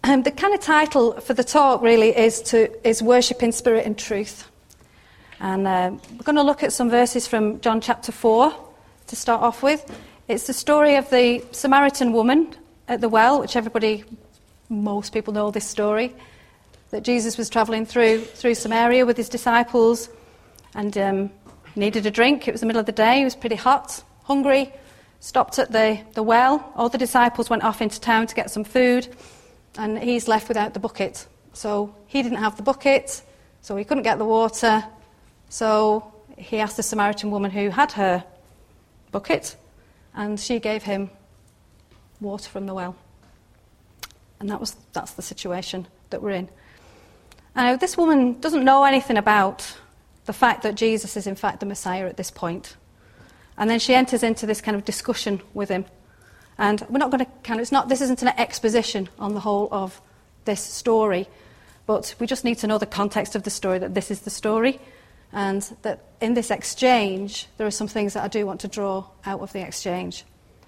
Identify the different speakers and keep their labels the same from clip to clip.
Speaker 1: The kind of title for the talk really is Worship in Spirit and Truth. And we're going to look at some verses from John chapter 4 to start off with. It's the story of the Samaritan woman at the well, which most people know this story, that Jesus was travelling through Samaria with his disciples and needed a drink. It was the middle of the day, he was pretty hot, hungry, stopped at the well. All the disciples went off into town to get some food, and he's left without the bucket. So he didn't have the bucket, so he couldn't get the water. So he asked the Samaritan woman who had her bucket, and she gave him water from the well. And that's the situation that we're in. Now, this woman doesn't know anything about the fact that Jesus is in fact the Messiah at this point. And then she enters into this kind of discussion with him. And we're not going to this isn't an exposition on the whole of this story, but we just need to know the context of the story, that this is the story, and that in this exchange there are some things that I do want to draw out of the exchange.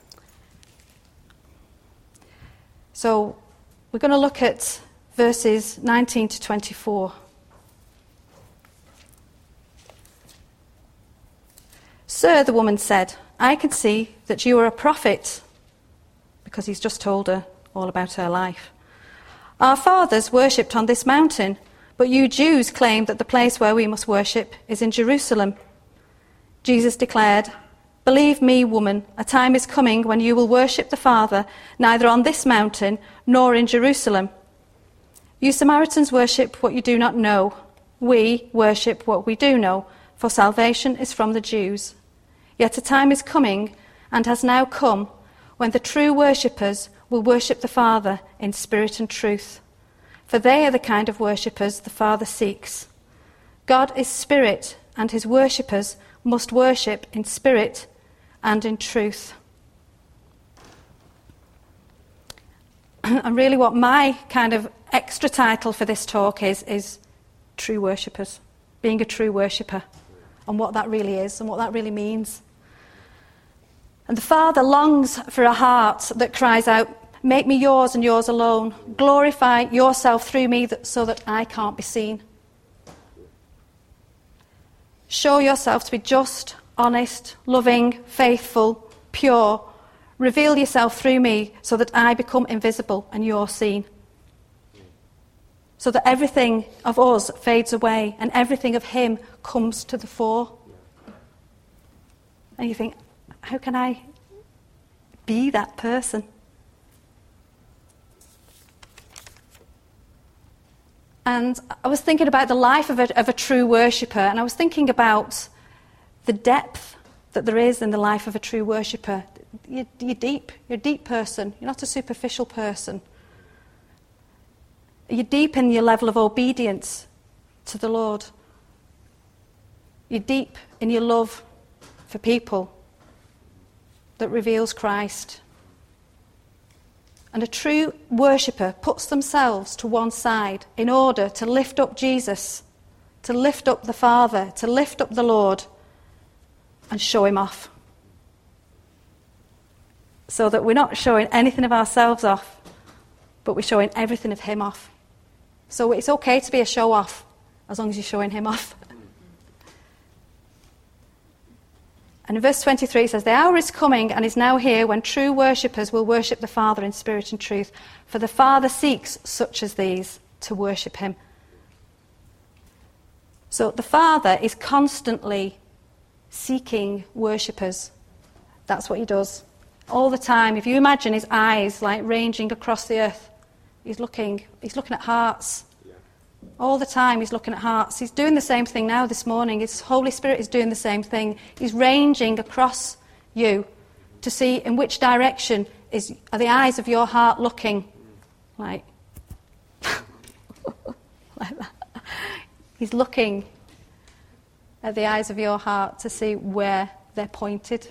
Speaker 1: So we're going to look at verses 19 to 24. "Sir," the woman said, "I can see that you are a prophet," because he's just told her all about her life. "Our fathers worshipped on this mountain, but you Jews claim that the place where we must worship is in Jerusalem." Jesus declared, "Believe me, woman, a time is coming when you will worship the Father neither on this mountain nor in Jerusalem. You Samaritans worship what you do not know. We worship what we do know, for salvation is from the Jews. Yet a time is coming, and has now come, when the true worshippers will worship the Father in spirit and truth. For they are the kind of worshippers the Father seeks. God is spirit, and his worshippers must worship in spirit and in truth." And really what my kind of extra title for this talk is true worshippers, being a true worshipper, and what that really is and what that really means. And the Father longs for a heart that cries out, "Make me yours and yours alone. Glorify yourself through me so that I can't be seen. Show yourself to be just, honest, loving, faithful, pure. Reveal yourself through me so that I become invisible and you're seen. So that everything of us fades away and everything of him comes to the fore." And you think, how can I be that person? And I was thinking about the life of a true worshipper, and I was thinking about the depth that there is in the life of a true worshipper. You're deep. You're a deep person. You're not a superficial person. You're deep in your level of obedience to the Lord. You're deep in your love for people that reveals Christ. And a true worshipper puts themselves to one side in order to lift up Jesus, to lift up the Father, to lift up the Lord, and show him off. So that we're not showing anything of ourselves off, but we're showing everything of him off. So it's okay to be a show-off, as long as you're showing him off. And in verse 23 it says, "The hour is coming and is now here when true worshippers will worship the Father in spirit and truth. For the Father seeks such as these to worship him." So the Father is constantly seeking worshippers. That's what he does. All the time. If you imagine his eyes like ranging across the earth, he's looking at hearts. All the time he's looking at hearts. He's doing the same thing now this morning. His Holy Spirit is doing the same thing. He's ranging across you to see in which direction are the eyes of your heart looking. Like that. He's looking at the eyes of your heart to see where they're pointed.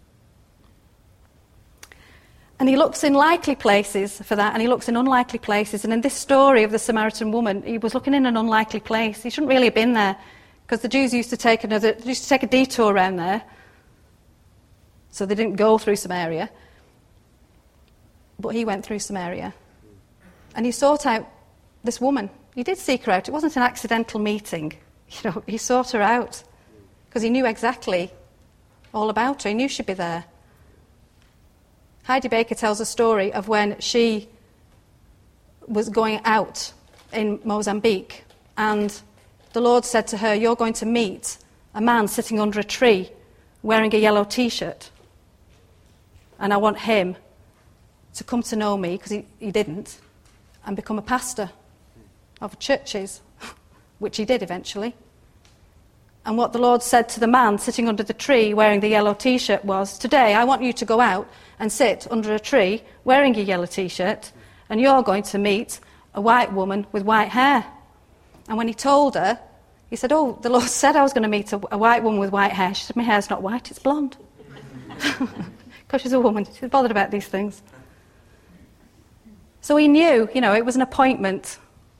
Speaker 1: And he looks in likely places for that, and he looks in unlikely places. And in this story of the Samaritan woman, he was looking in an unlikely place. He shouldn't really have been there, because the Jews used to take a detour around there, so they didn't go through Samaria. But he went through Samaria. And he sought out this woman. He did seek her out. It wasn't an accidental meeting. He sought her out because he knew exactly all about her. He knew she'd be there. Heidi Baker tells a story of when she was going out in Mozambique, and the Lord said to her, "You're going to meet a man sitting under a tree wearing a yellow T-shirt, and I want him to come to know me," because he didn't, and become a pastor of churches, which he did eventually. And what the Lord said to the man sitting under the tree wearing the yellow T-shirt was, "Today I want you to go out and sit under a tree wearing a yellow T-shirt, and you're going to meet a white woman with white hair." And when he told her, he said, "Oh, the Lord said I was going to meet a white woman with white hair." She said, "My hair's not white, it's blonde." Because she's a woman, she's bothered about these things. So he knew, it was an appointment.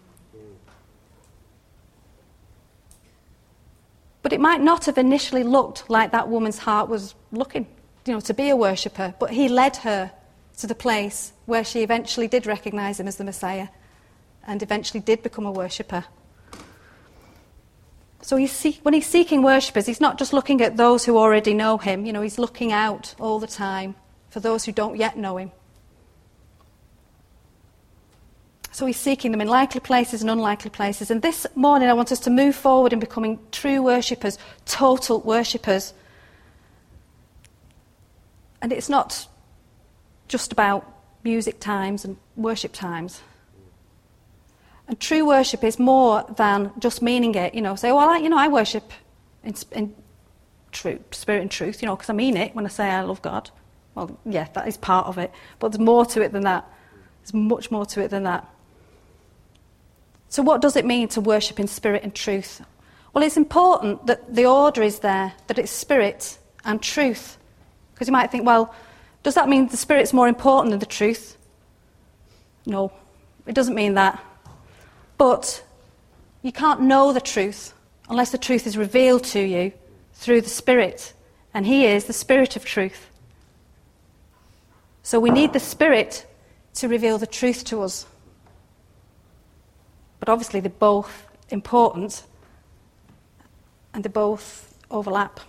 Speaker 1: But it might not have initially looked like that woman's heart was looking, to be a worshipper. But he led her to the place where she eventually did recognise him as the Messiah and eventually did become a worshipper. So when he's seeking worshippers, he's not just looking at those who already know him. He's looking out all the time for those who don't yet know him. So he's seeking them in likely places and unlikely places. And this morning I want us to move forward in becoming true worshippers, total worshippers. And it's not just about music times and worship times. And true worship is more than just meaning it. Say, well, I worship in truth, spirit and truth, because I mean it when I say I love God. Well, yeah, that is part of it. But there's more to it than that. There's much more to it than that. So what does it mean to worship in spirit and truth? Well, it's important that the order is there, that it's spirit and truth. Because you might think, well, does that mean the spirit's more important than the truth? No, it doesn't mean that. But you can't know the truth unless the truth is revealed to you through the Spirit. And He is the Spirit of truth. So we need the Spirit to reveal the truth to us. But obviously they're both important and they both overlap.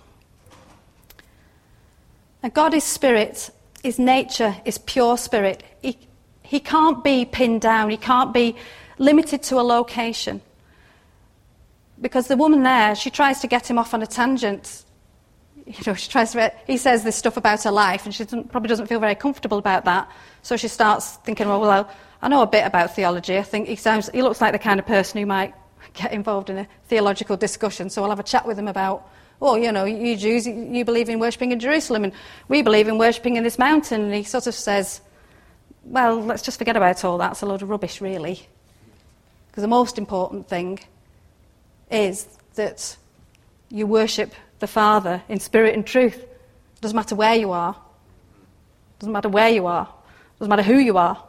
Speaker 1: And God is Spirit. His nature is pure Spirit. He can't be pinned down. He can't be limited to a location. Because the woman there, she tries to get him off on a tangent. He says this stuff about her life, and she probably doesn't feel very comfortable about that. So she starts thinking, well, I know a bit about theology. I think he looks like the kind of person who might get involved in a theological discussion. So I'll have a chat with him about, you Jews, you believe in worshipping in Jerusalem, and we believe in worshipping in this mountain. And he sort of says, well, let's just forget about all that. It's a load of rubbish, really. Because the most important thing is that you worship the Father in spirit and truth. It doesn't matter where you are. It doesn't matter where you are. It doesn't matter who you are.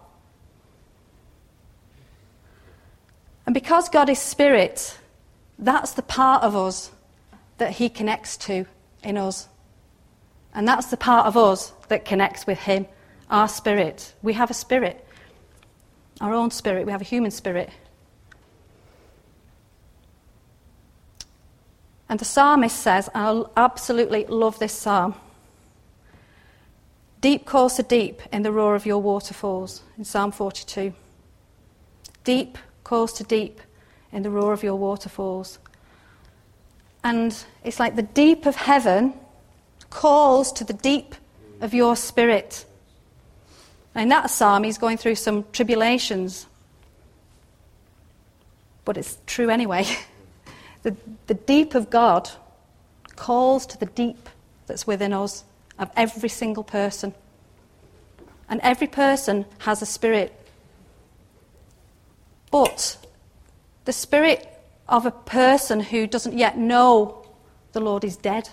Speaker 1: And because God is Spirit, that's the part of us that He connects to in us. And that's the part of us that connects with Him, our spirit. We have a spirit, our own spirit. We have a human spirit. And the psalmist says, I absolutely love this psalm, deep calls to deep in the roar of your waterfalls, in Psalm 42. Deep calls to deep in the roar of your waterfalls. And it's like the deep of heaven calls to the deep of your spirit. And in that psalm, he's going through some tribulations. But it's true anyway. The deep of God calls to the deep that's within us, of every single person. And every person has a spirit. But the spirit of a person who doesn't yet know the Lord is dead.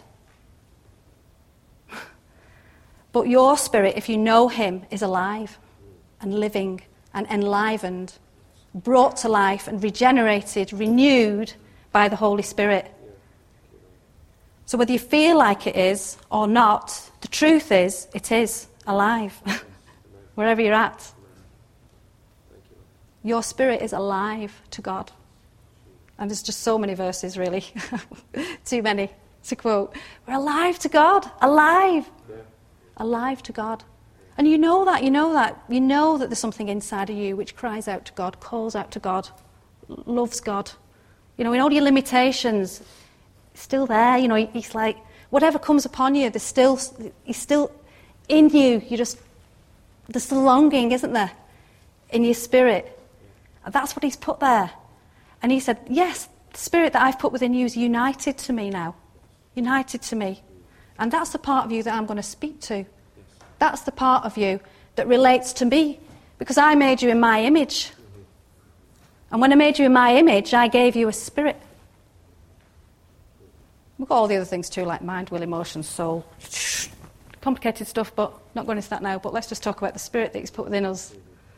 Speaker 1: But your spirit, if you know Him, is alive and living and enlivened, brought to life and regenerated, renewed by the Holy Spirit. So whether you feel like it is or not, the truth is, it is alive, wherever you're at. Your spirit is alive to God. And there's just so many verses, really. Too many to quote. We're alive to God. Alive. Yeah. Alive to God. And you know that. You know that there's something inside of you which cries out to God, calls out to God, loves God. In all your limitations, it's still there. He's like, whatever comes upon you, he's still in you. There's the longing, isn't there, in your spirit. And that's what he's put there. And he said, yes, the spirit that I've put within you is united to me now. United to me. And that's the part of you that I'm going to speak to. That's the part of you that relates to me. Because I made you in my image. And when I made you in my image, I gave you a spirit. We've got all the other things too, like mind, will, emotion, soul. Complicated stuff, but not going into that now. But let's just talk about the spirit that he's put within us.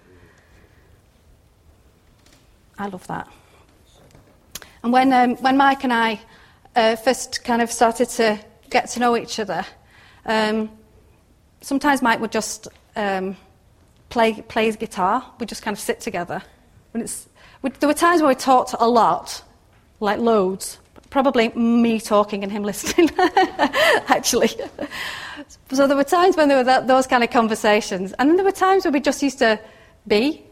Speaker 1: I love that. And when Mike and I first kind of started to get to know each other, sometimes Mike would just play his guitar. We'd just kind of sit together. There were times where we talked a lot, like loads. Probably me talking and him listening, actually. So there were times when there were those kind of conversations. And then there were times where we just used to be.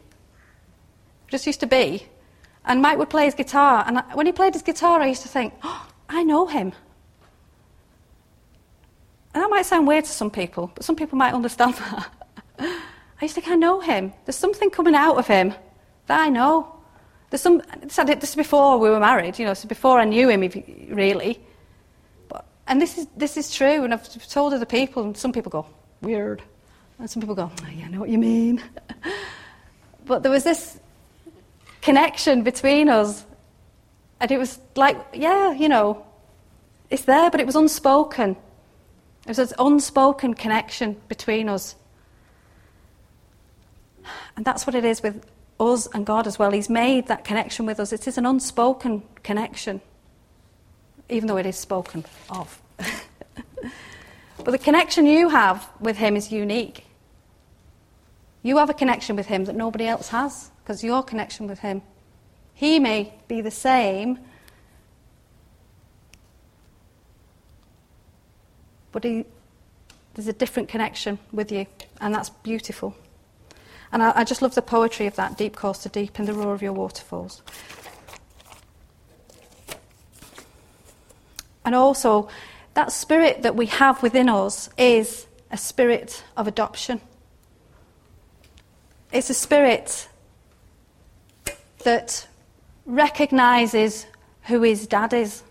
Speaker 1: And Mike would play his guitar. And when he played his guitar, I used to think, oh, I know him. And that might sound weird to some people, but some people might understand that. I used to think, I know him. There's something coming out of him that I know. This is before we were married, so before I knew him, really. And this is true, and I've told other people, and some people go, weird. And some people go, oh, yeah, I know what you mean. But there was this connection between us, and it was like, yeah, it's there, but it was unspoken. It was this unspoken connection between us. And that's what it is with us and God as well. He's made that connection with us. It is an unspoken connection, even though it is spoken of. But the connection you have with him is unique. You have a connection with him that nobody else has, because your connection with him, he may be the same, but there's a different connection with you, and that's beautiful. And I just love the poetry of that, deep calls to deep in the roar of your waterfalls. And also, that spirit that we have within us is a spirit of adoption. It's a spirit that recognises who his dad is.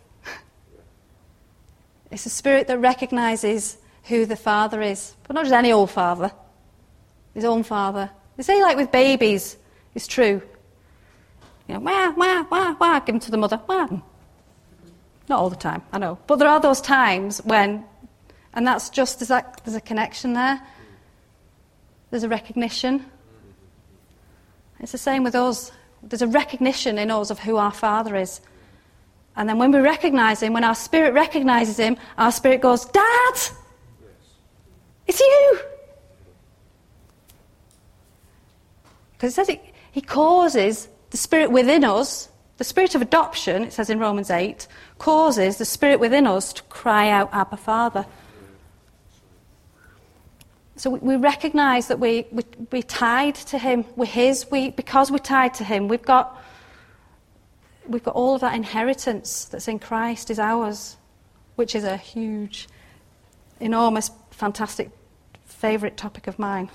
Speaker 1: It's a spirit that recognises who the father is. But not just any old father, his own father. They say, like with babies, it's true. Wah, wah, wah, wah, give them to the mother. Wah. Not all the time, I know. But there are those times when, and that's just, there's a connection there. There's a recognition. It's the same with us. There's a recognition in us of who our Father is. And then when we recognise him, when our spirit recognises him, our spirit goes, Dad! Yes. It's you! Because it says he causes the spirit within us, the spirit of adoption, it says in Romans 8, causes the spirit within us to cry out, Abba, Father. So we recognise that we're tied to him. We're his. Because we're tied to him, we've got all of that inheritance that's in Christ is ours, which is a huge, enormous, fantastic, favourite topic of mine.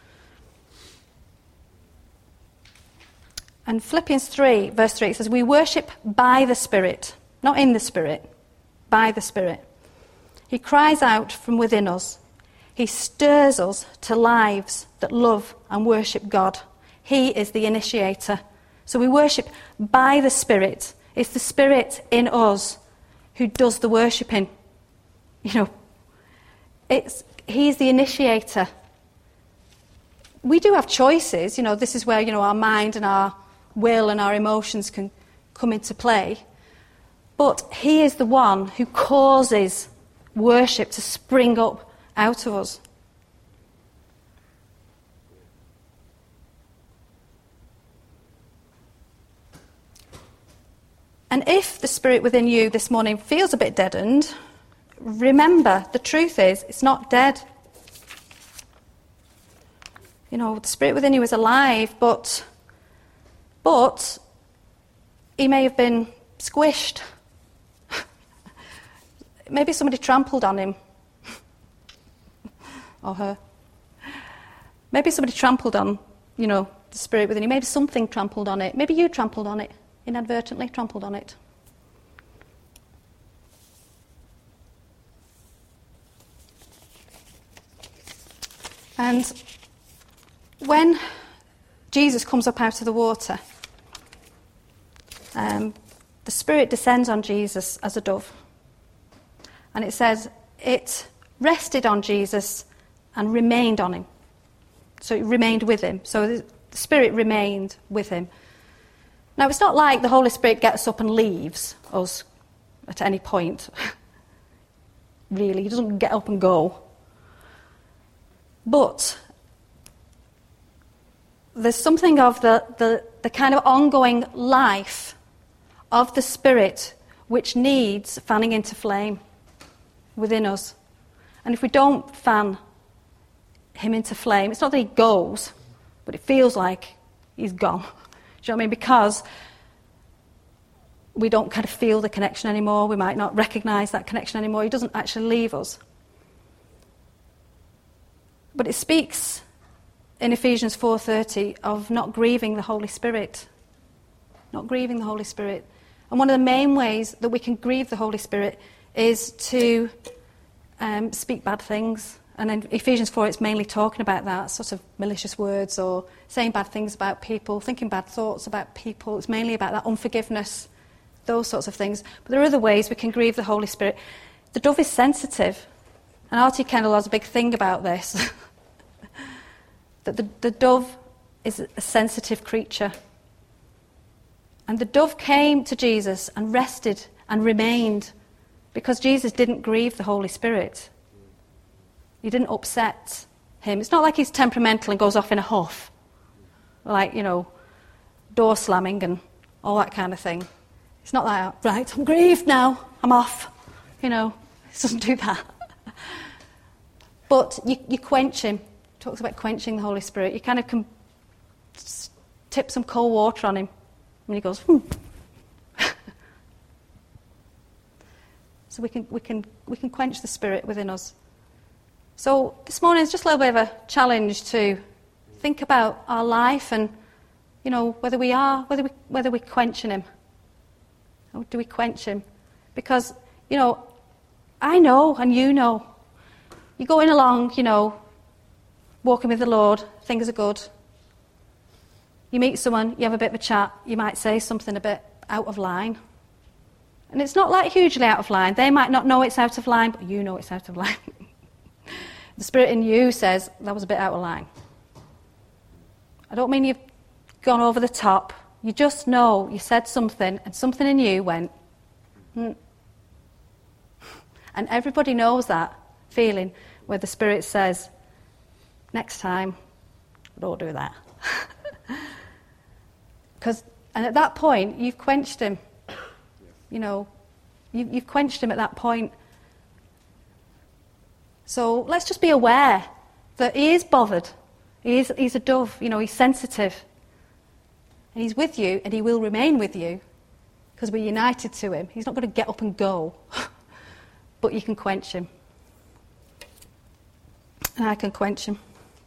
Speaker 1: And Philippians 3, verse 3, it says, we worship by the Spirit, not in the Spirit, by the Spirit. He cries out from within us. He stirs us to lives that love and worship God. He is the initiator. So we worship by the Spirit. It's the Spirit in us who does the worshipping. He's the initiator. We do have choices. This is where, our mind and our will and our emotions can come into play. But he is the one who causes worship to spring up out of us. And if the spirit within you this morning feels a bit deadened, remember, the truth is, it's not dead. You know, the spirit within you is alive, but he may have been squished. Maybe somebody trampled on him. Or her. Maybe somebody trampled on, the spirit within you. Maybe something trampled on it. Maybe you trampled on it, inadvertently trampled on it. And when Jesus comes up out of the water, the Spirit descends on Jesus as a dove. And it says it rested on Jesus and remained on him. So it remained with him. So the Spirit remained with him. Now, it's not like the Holy Spirit gets up and leaves us at any point. Really, he doesn't get up and go. But there's something of the kind of ongoing life of the Spirit which needs fanning into flame within us. And if we don't fan him into flame, it's not that he goes, but it feels like he's gone. Do you know what I mean? Because we don't kind of feel the connection anymore. We might not recognise that connection anymore. He doesn't actually leave us. But it speaks in Ephesians 4:30 of not grieving the Holy Spirit. Not grieving the Holy Spirit. And one of the main ways that we can grieve the Holy Spirit is to speak bad things. And in Ephesians 4, it's mainly talking about that, sort of malicious words or saying bad things about people, thinking bad thoughts about people. It's mainly about that unforgiveness, those sorts of things. But there are other ways we can grieve the Holy Spirit. The dove is sensitive. And R.T. Kendall has a big thing about this. That the dove is a sensitive creature. And the dove came to Jesus and rested and remained because Jesus didn't grieve the Holy Spirit. He didn't upset him. It's not like he's temperamental and goes off in a huff. Like, door slamming and all that kind of thing. It's not like, right, I'm grieved now, I'm off. He doesn't do that. But you quench him. It talks about quenching the Holy Spirit. You kind of can tip some cold water on him. And he goes, So we can quench the Spirit within us. So this morning is just a little bit of a challenge to think about our life and, whether we're quenching him. Or do we quench him? Because, I know and you know. You're going along, walking with the Lord, things are good. You meet someone, you have a bit of a chat, you might say something a bit out of line. And it's not like hugely out of line. They might not know it's out of line, but you know it's out of line. The Spirit in you says, that was a bit out of line. I don't mean you've gone over the top. You just know you said something, and something in you went, And everybody knows that feeling where the Spirit says, next time, don't do that. And at that point, you've quenched him. You've quenched him at that point. So let's just be aware that he is bothered. He's a dove, he's sensitive. And he's with you, and he will remain with you because we're united to him. He's not going to get up and go. But you can quench him. And I can quench him.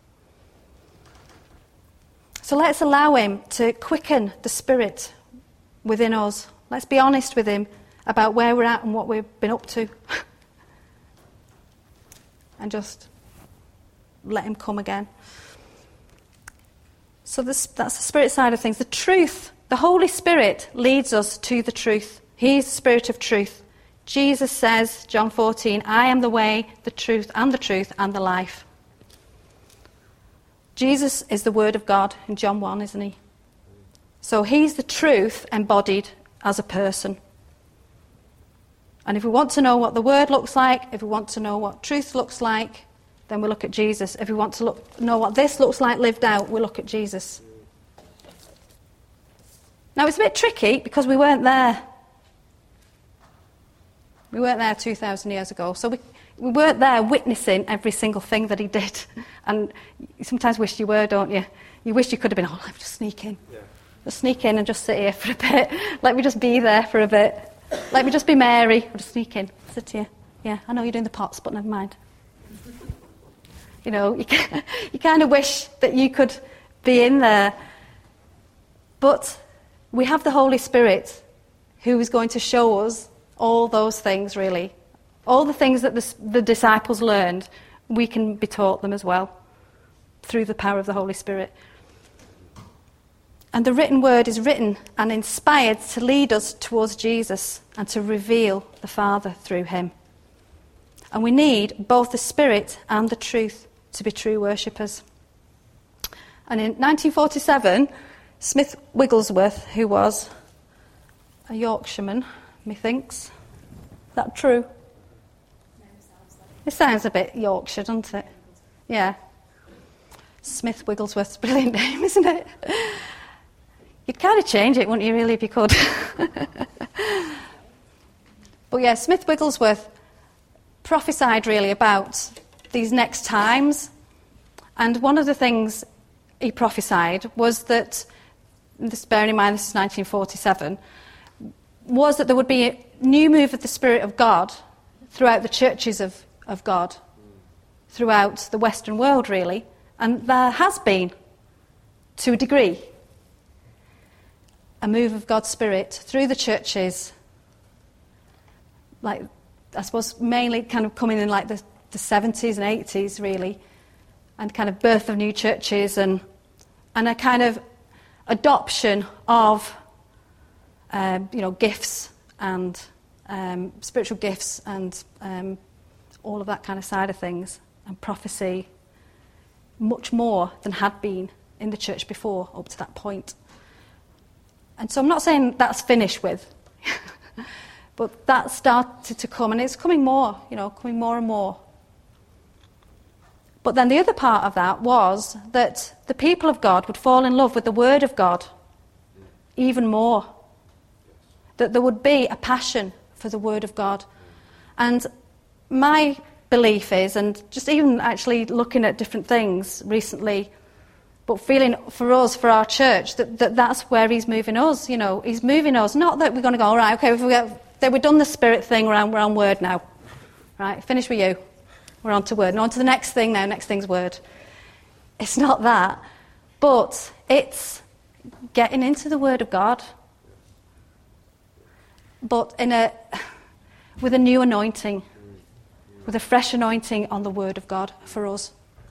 Speaker 1: So let's allow him to quicken the Spirit within us. Let's be honest with him about where we're at and what we've been up to. And just let him come again. So that's the Spirit side of things. The truth, the Holy Spirit leads us to the truth. He is the Spirit of truth. Jesus says, John 14, I am the way, the truth, and the life. Jesus is the Word of God in John 1, isn't he? So he's the truth embodied as a person. And if we want to know what the Word looks like, if we want to know what truth looks like, then we look at Jesus. If we want to know what this looks like lived out, we look at Jesus. Now it's a bit tricky because we weren't there We weren't there 2,000 years ago. So we weren't there witnessing every single thing that he did. And you sometimes wish you were, don't you? You wish you could have been, let me just sneak in. Yeah. Just sneak in and just sit here for a bit. Let me just be there for a bit. Let me just be Mary. I'll just sneak in, sit here. Yeah, I know you're doing the pots, but never mind. You know, you kind of wish that you could be in there. But we have the Holy Spirit who is going to show us all those things, really. All the things that the disciples learned, we can be taught them as well through the power of the Holy Spirit. And the written word is written and inspired to lead us towards Jesus and to reveal the Father through him. And we need both the Spirit and the truth to be true worshippers. And in 1947, Smith Wigglesworth, who was a Yorkshireman, methinks. Is that true? It sounds a bit Yorkshire, doesn't it? Yeah. Smith Wigglesworth's a brilliant name, isn't it? You'd kind of change it, wouldn't you, really, if you could? But yeah, Smith Wigglesworth prophesied really about these next times. And one of the things he prophesied was that, this, bearing in mind this is 1947, was that there would be a new move of the Spirit of God throughout the churches of God, throughout the Western world, really. And there has been, to a degree, a move of God's Spirit through the churches, like, I suppose, mainly kind of coming in like the 70s and 80s, really, and kind of birth of new churches and a kind of adoption of, gifts and spiritual gifts and all of that kind of side of things, and prophecy, much more than had been in the church before, up to that point. And so I'm not saying that's finished with, but that started to come, and it's coming more, coming more and more. But then the other part of that was that the people of God would fall in love with the Word of God even more. That there would be a passion for the Word of God. And my belief is, and just even actually looking at different things recently, but feeling for us, for our church, that's where he's moving us. He's moving us. Not that we're going to go, all right, okay, we've done the Spirit thing, we're on Word now. Right, finish with you. We're on to Word. And on to the next thing now. Next thing's Word. It's not that. But it's getting into the Word of God. But with a new anointing. With a fresh anointing on the Word of God for us.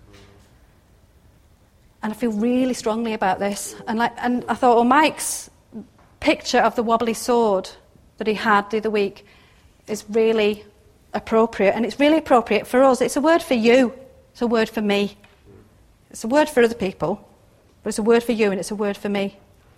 Speaker 1: And I feel really strongly about this. And I thought, Mike's picture of the wobbly sword that he had the other week is really appropriate, and it's really appropriate for us. It's a word for you. It's a word for me. It's a word for other people, but it's a word for you, and it's a word for me.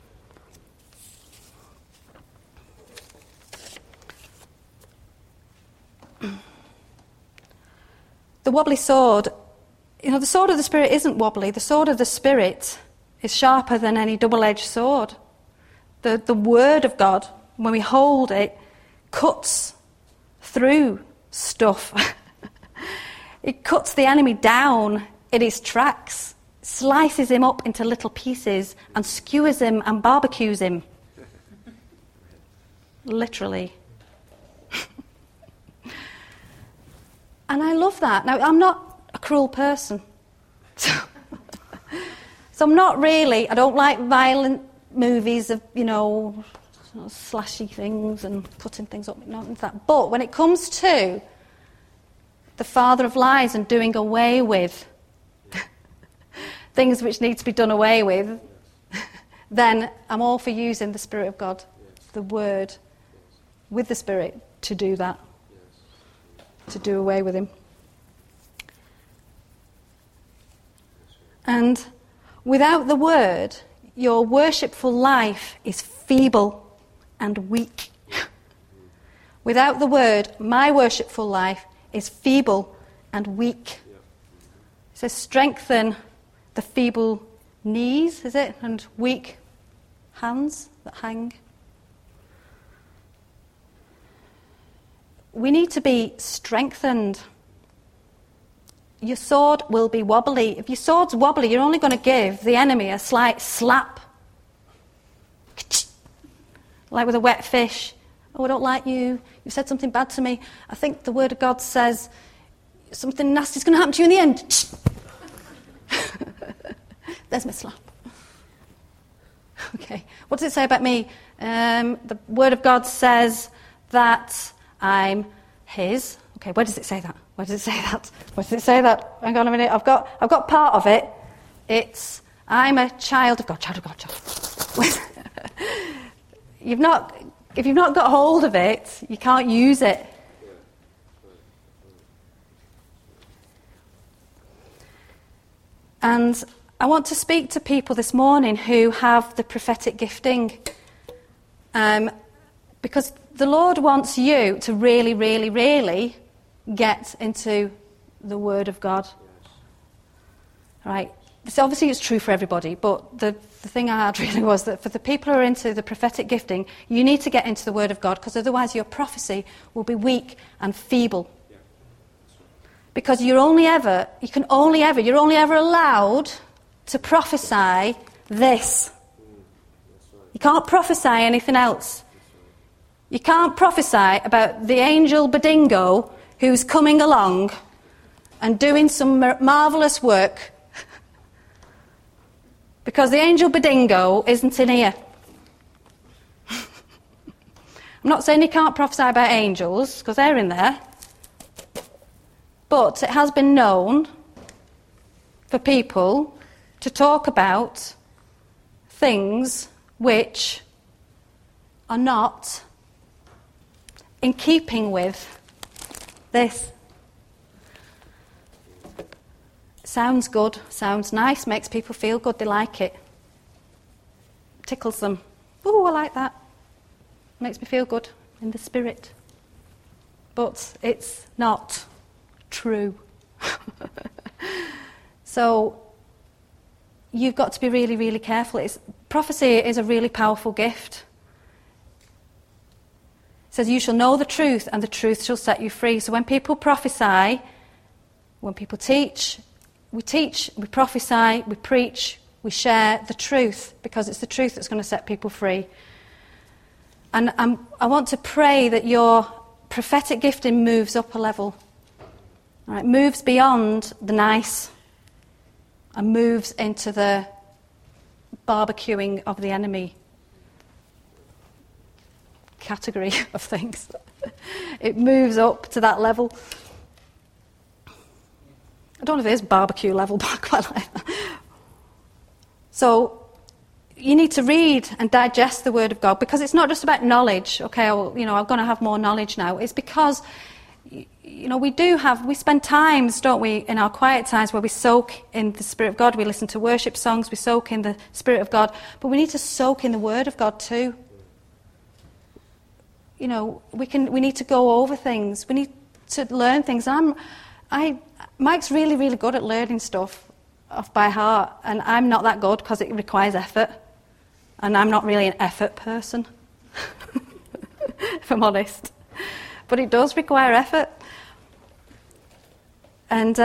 Speaker 1: The wobbly sword, the sword of the Spirit isn't wobbly. The sword of the Spirit is sharper than any double-edged sword. The Word of God, when we hold it, cuts through stuff. It cuts the enemy down in his tracks, slices him up into little pieces, and skewers him and barbecues him. Literally. And I love that. Now, I'm not a cruel person. So I'm not really, I don't like violent movies of, slashy things and cutting things up, not that. But when it comes to the father of lies and doing away with things which need to be done away with, then I'm all for using the Spirit of God, the Word, with the Spirit to do that, to do away with him. And without the Word, your worshipful life is feeble and weak. Without the Word, my worshipful life is feeble and weak. It says strengthen the feeble knees, is it? And weak hands that hang. we need to be strengthened. Your sword will be wobbly. If your sword's wobbly, you're only going to give the enemy a slight slap. Like with a wet fish. Oh, I don't like you. You've said something bad to me. I think the word of God says something nasty's going to happen to you in the end. There's my slap. Okay. What does it say about me? The word of God says that I'm his. Okay, where does it say that? Where does it say that? Where does it say that? Hang on a minute. I've got part of it. It's I'm a child of God. Child of God. If you've not got hold of it, you can't use it. And I want to speak to people this morning who have the prophetic gifting. Because the Lord wants you to really, really, really get into the Word of God. Right? So obviously it's true for everybody, but the thing I had really was that for the people who are into the prophetic gifting, you need to get into the Word of God, because otherwise your prophecy will be weak and feeble. Because you're only ever allowed to prophesy this. You can't prophesy anything else. You can't prophesy about the angel Badingo who's coming along and doing some marvellous work, because the angel Badingo isn't in here. I'm not saying you can't prophesy about angels, because they're in there. But it has been known for people to talk about things which are not in keeping with this. Sounds good, sounds nice, makes people feel good, they like it. Tickles them. Ooh, I like that. Makes me feel good in the spirit. But it's not true. So you've got to be really, really careful. Prophecy is a really powerful gift. It says, you shall know the truth, and the truth shall set you free. So when people prophesy, when people teach, we prophesy, we preach, we share the truth, because it's the truth that's going to set people free. And I want to pray that your prophetic gifting moves up a level. All right, moves beyond the nice and moves into the barbecuing of the enemy category of things. It moves up to that level. I don't know if it is barbecue level, but I quite like that. So you need to read and digest the Word of God, because it's not just about knowledge. Okay, I'm going to have more knowledge now. It's because we spend times, don't we, in our quiet times where we soak in the Spirit of God. We listen to worship songs, we soak in the Spirit of God, but we need to soak in the Word of God too. We need to go over things. We need to learn things. Mike's really, really good at learning stuff off by heart, and I'm not that good because it requires effort, and I'm not really an effort person, if I'm honest. But it does require effort. And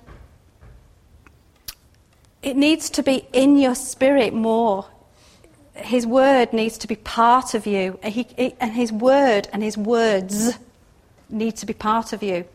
Speaker 1: it needs to be in your spirit more. His word needs to be part of you. And his word and his words need to be part of you.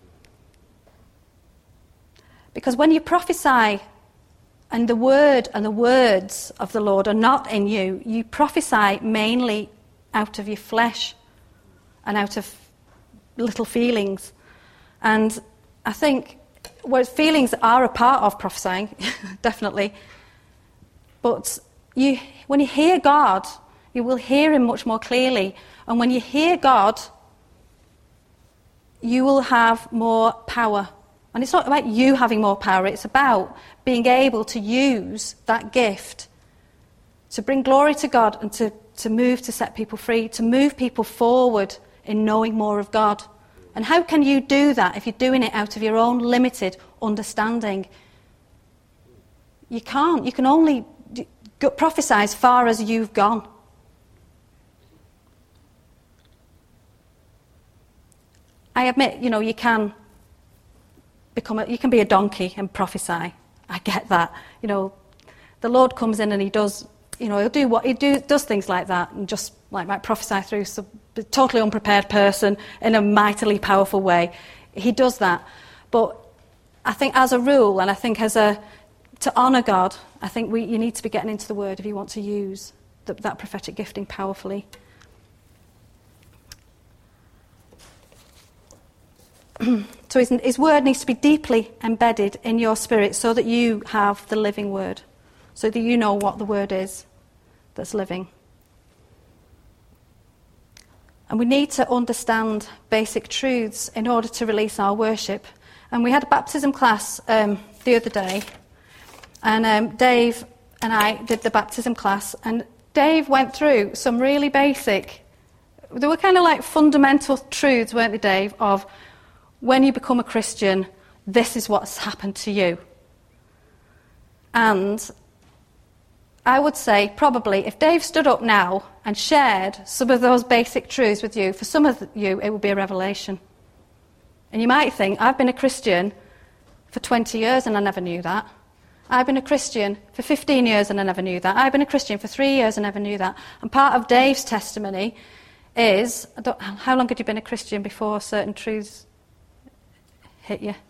Speaker 1: Because when you prophesy and the word and the words of the Lord are not in you, you prophesy mainly out of your flesh and out of little feelings. And I think feelings are a part of prophesying, definitely. But when you hear God, you will hear him much more clearly. And when you hear God, you will have more power. And it's not about you having more power, it's about being able to use that gift to bring glory to God and to move to set people free, to move people forward in knowing more of God. And how can you do that if you're doing it out of your own limited understanding? You can't. You can only prophesy as far as you've gone. I admit, you can be a donkey and prophesy. I get that. The Lord comes in and he does, he'll do does things like that and just might prophesy through some totally unprepared person in a mightily powerful way. He does that. But I think as a rule, and I think to honour God, I think you need to be getting into the Word if you want to use that prophetic gifting powerfully. So his Word needs to be deeply embedded in your spirit so that you have the living Word, so that you know what the Word is that's living. And we need to understand basic truths in order to release our worship. And we had a baptism class the other day, and Dave and I did the baptism class, and Dave went through some really basic, they were kind of like fundamental truths, weren't they, Dave, of when you become a Christian, this is what's happened to you. And I would say probably if Dave stood up now and shared some of those basic truths with you, for some of you it would be a revelation. And you might think, I've been a Christian for 20 years and I never knew that. I've been a Christian for 15 years and I never knew that. I've been a Christian for 3 years and never knew that. And part of Dave's testimony is, how long had you been a Christian before certain truths hit you?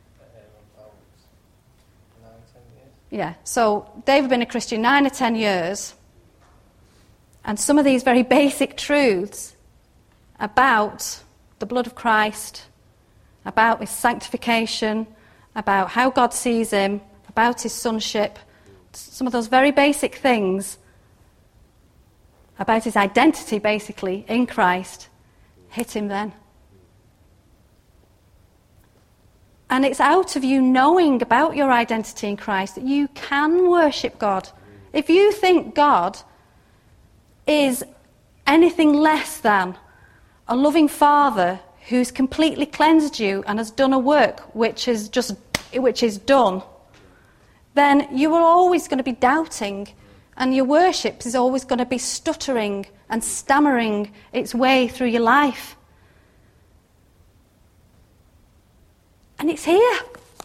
Speaker 2: 9, 10 years.
Speaker 1: Yeah, so Dave had been a Christian 9 or 10 years, and some of these very basic truths about the blood of Christ, about his sanctification, about how God sees him, about his sonship, some of those very basic things about his identity, basically, in Christ, hit him then. And it's out of you knowing about your identity in Christ that you can worship God. If you think God is anything less than a loving Father who's completely cleansed you and has done a work which is done, then you are always going to be doubting, and your worship is always going to be stuttering and stammering its way through your life. And it's here.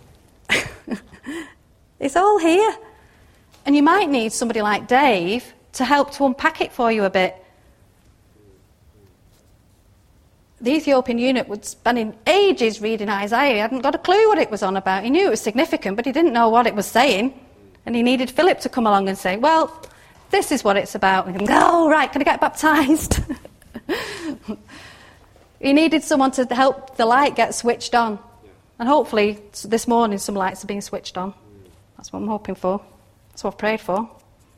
Speaker 1: It's all here. And you might need somebody like Dave to help to unpack it for you a bit. The Ethiopian eunuch was spending ages reading Isaiah. He hadn't got a clue what it was on about. He knew it was significant, but he didn't know what it was saying. And he needed Philip to come along and say, well, this is what it's about. And he goes, oh, right, can I get baptised? He needed someone to help the light get switched on. And hopefully this morning some lights are being switched on. That's what I'm hoping for. That's what I've prayed for.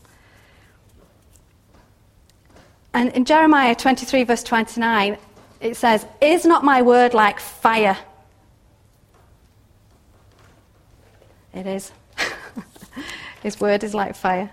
Speaker 1: And in Jeremiah 23 verse 29, it says, is not my word like fire? It is. His word is like fire.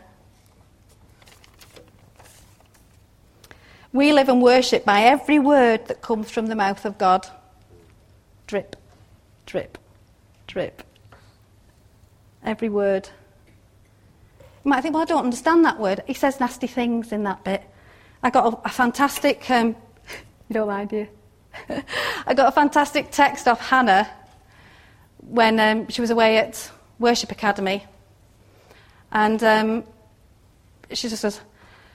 Speaker 1: We live and worship by every word that comes from the mouth of God. Drip, drip, drip. Every word. You might think, well, I don't understand that word. He says nasty things in that bit. I got a fantastic... you don't mind, do you? I got a fantastic text off Hannah when she was away at Worship Academy. And she just says,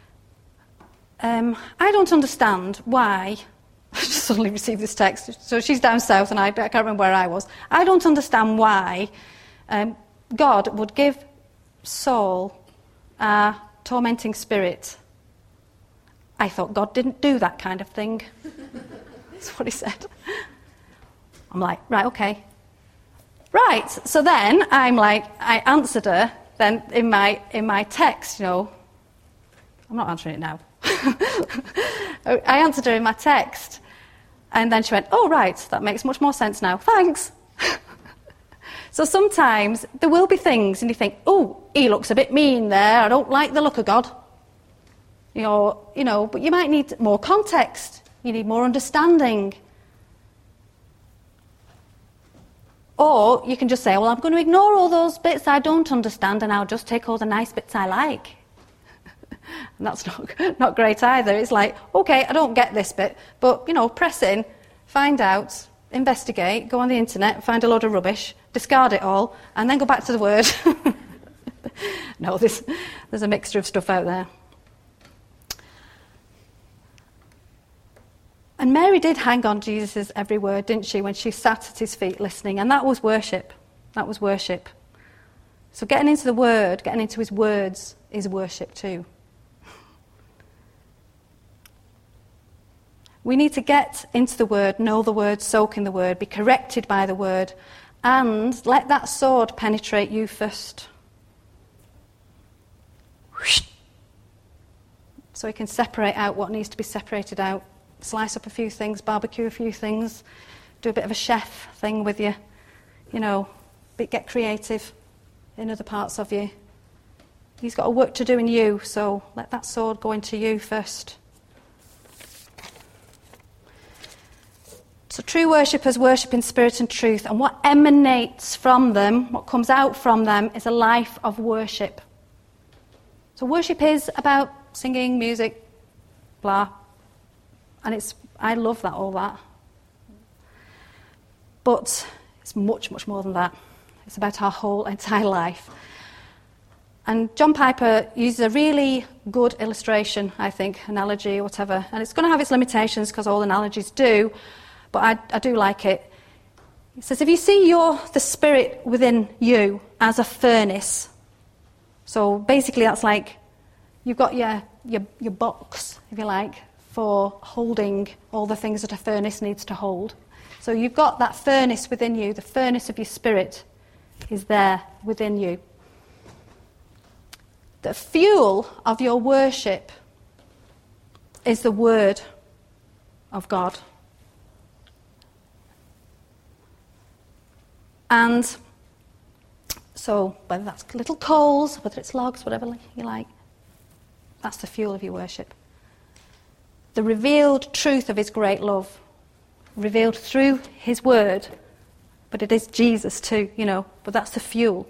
Speaker 1: I don't understand why... I just suddenly received this text. So she's down south and I can't remember where I was. I don't understand why God would give Saul a tormenting spirit. I thought God didn't do that kind of thing. That's what he said. I'm like, right, okay. Right, so then I'm like, I answered her then in my text, I'm not answering it now. I answered her in my text, and then she went, oh, right, that makes much more sense now. Thanks. So sometimes there will be things, and you think, oh, he looks a bit mean there. I don't like the look of God. But you might need more context. You need more understanding. Or you can just say, well, I'm going to ignore all those bits I don't understand, and I'll just take all the nice bits I like. And that's not great either. It's like, okay, I don't get this bit, but, press in, find out, investigate, go on the internet, find a load of rubbish, discard it all, and then go back to the Word. No, there's a mixture of stuff out there. And Mary did hang on Jesus' every word, didn't she, when she sat at his feet listening, and that was worship. That was worship. So getting into the Word, getting into his words is worship too. We need to get into the Word, know the Word, soak in the Word, be corrected by the Word, and let that sword penetrate you first. So we can separate out what needs to be separated out. Slice up a few things, barbecue a few things, do a bit of a chef thing with you. You know, get creative in other parts of you. He's got a work to do in you, so let that sword go into you first. So true worshippers worship in spirit and truth, and what emanates from them, what comes out from them, is a life of worship. So worship is about singing, music, blah. And I love that, all that. But it's much, much more than that. It's about our whole entire life. And John Piper uses a really good illustration, I think, analogy or whatever. And it's going to have its limitations because all analogies do, but I do like it. He says, if you see the spirit within you as a furnace, so basically that's like you've got your box, if you like, for holding all the things that a furnace needs to hold. So you've got that furnace within you, the furnace of your spirit is there within you. The fuel of your worship is the Word of God. And so whether that's little coals, whether it's logs, whatever you like, that's the fuel of your worship. The revealed truth of his great love, revealed through his word, but it is Jesus too, but that's the fuel.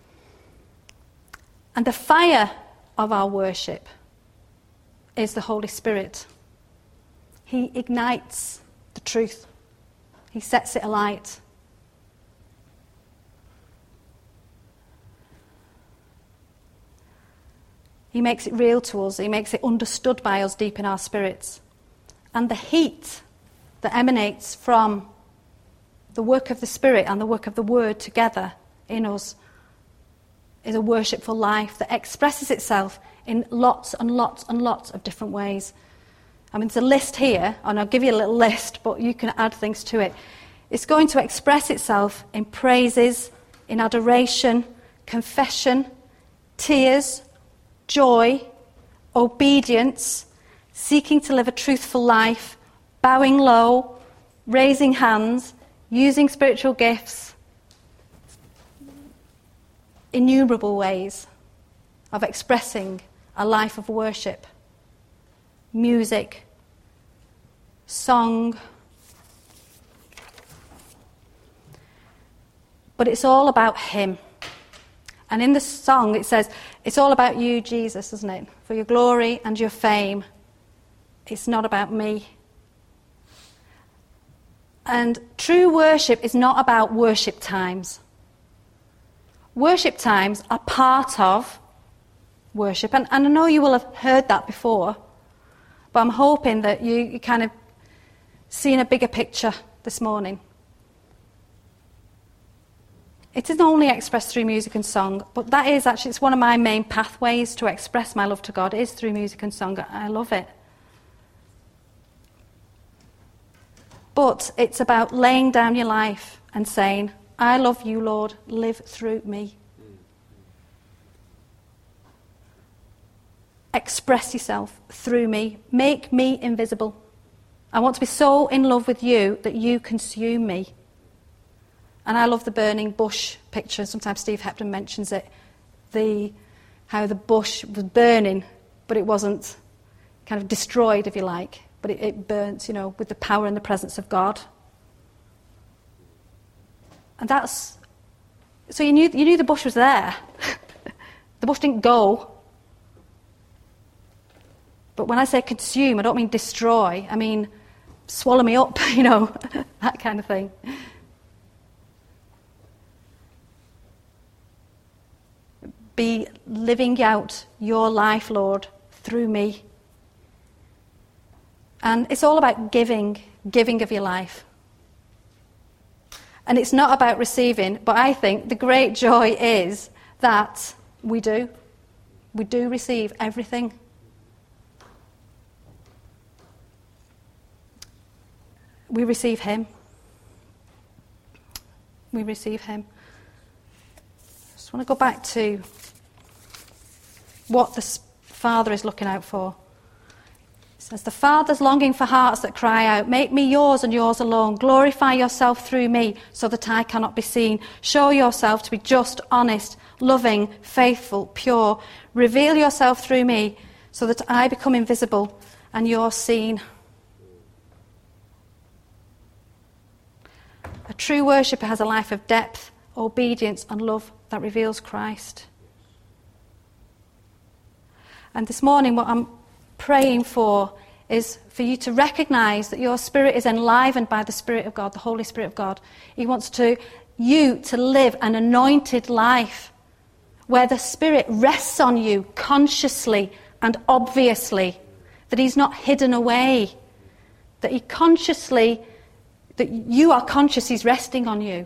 Speaker 1: And the fire of our worship is the Holy Spirit. He ignites the truth. He sets it alight. He makes it real to us. He makes it understood by us deep in our spirits. And the heat that emanates from the work of the Spirit and the work of the Word together in us is a worshipful life that expresses itself in lots and lots and lots of different ways. I mean, there's a list here, and I'll give you a little list, but you can add things to it. It's going to express itself in praises, in adoration, confession, tears, joy, obedience, seeking to live a truthful life, bowing low, raising hands, using spiritual gifts, innumerable ways of expressing a life of worship, music, song. But it's all about him. And in the song it says, it's all about you, Jesus, isn't it? For your glory and your fame. It's not about me. And true worship is not about worship times. Worship times are part of worship. And I know you will have heard that before, but I'm hoping that you kind of seen a bigger picture this morning. It isn't only expressed through music and song, but that is actually, it's one of my main pathways to express my love to God, is through music and song. I love it. But it's about laying down your life and saying, I love you, Lord, live through me. Express yourself through me. Make me invisible. I want to be so in love with you that you consume me. And I love the burning bush picture. Sometimes Steve Hepburn mentions it. How the bush was burning, but it wasn't kind of destroyed, if you like. But it burnt, with the power and the presence of God. And that's... So you knew the bush was there. The bush didn't go. But when I say consume, I don't mean destroy. I mean swallow me up, you know, that kind of thing. Be living out your life, Lord, through me. And it's all about giving of your life. And it's not about receiving, but I think the great joy is that we do receive everything. We receive him. We receive him. I just want to go back to what the Father is looking out for. It says, the Father's longing for hearts that cry out, make me yours and yours alone. Glorify yourself through me so that I cannot be seen. Show yourself to be just, honest, loving, faithful, pure. Reveal yourself through me so that I become invisible and you're seen. A true worshipper has a life of depth, obedience and love that reveals Christ. And this morning what I'm praying for is for you to recognise that your spirit is enlivened by the Spirit of God, the Holy Spirit of God. He wants you to live an anointed life where the Spirit rests on you consciously and obviously, that he's not hidden away, that you are conscious he's resting on you,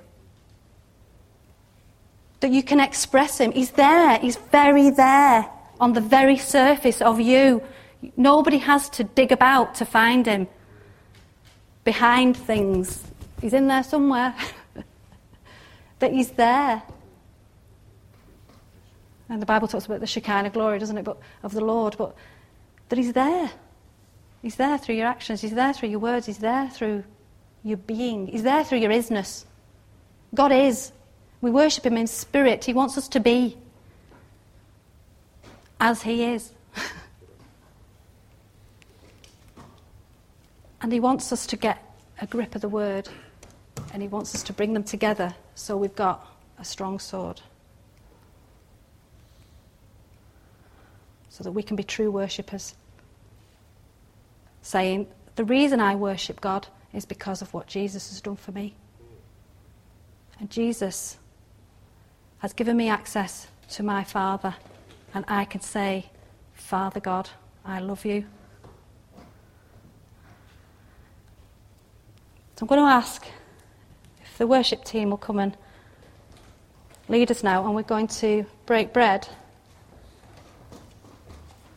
Speaker 1: that you can express him. He's there, he's very there on the very surface of you. Nobody has to dig about to find him behind things. He's in there somewhere. That he's there. And the Bible talks about the Shekinah glory, doesn't it, but of the Lord, but that he's there. He's there through your actions, he's there through your words, he's there through your being, he's there through your isness. God is. We worship him in spirit. He wants us to be as he is. And he wants us to get a grip of the word, and he wants us to bring them together so we've got a strong sword, so that we can be true worshippers, saying, the reason I worship God is because of what Jesus has done for me. And Jesus has given me access to my Father, and I can say, Father God, I love you. So I'm going to ask if the worship team will come and lead us now, and we're going to break bread.